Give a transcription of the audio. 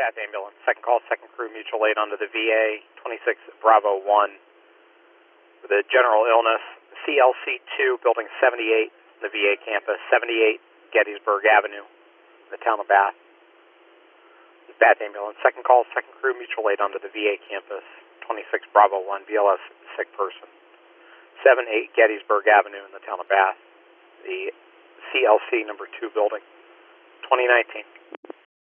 Bath ambulance. Second call, second crew, mutual aid onto the VA, 26 Bravo 1. With a general illness, CLC2, building 78, the VA campus, 78 Gettysburg Avenue, the town of Bath. Bath ambulance. Second call, second crew, mutual aid onto the VA campus, 26 Bravo 1, BLS sick person. 78 Gettysburg Avenue in the town of Bath, the CLC number 2 building, 2019.